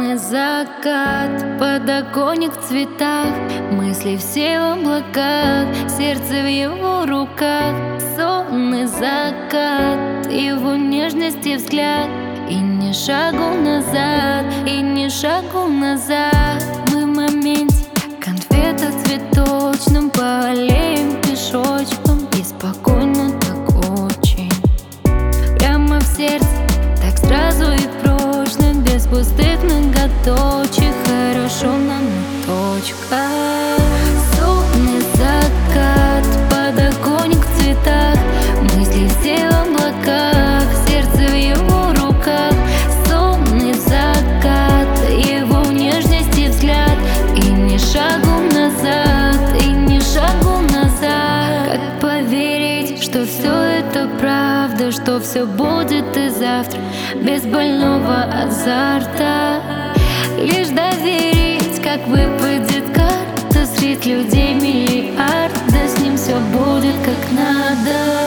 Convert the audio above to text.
Сонный закат, подоконник в цветах, мысли все в облаках, сердце в его руках. Сонный закат, его нежности взгляд, и ни шагу назад, и ни шагу назад. Мы в моменте, конфета в цветочном, по аллеям пешочком, и спокойно так очень. Прямо в сердце, так сразу и прочно, без пустых многоточий. Хорошо нам и точка. Сонный закат, подоконник в цветах, мысли все в облаках, сердце в его руках. Сонный закат, его в нежности взгляд, и ни шагу назад, и ни шагу назад. Как поверить, что все это правда, что все будет и завтра, без больного азарта. Лишь доверить, как выпадет карта, среди людей миллиард, да с ним все будет как надо.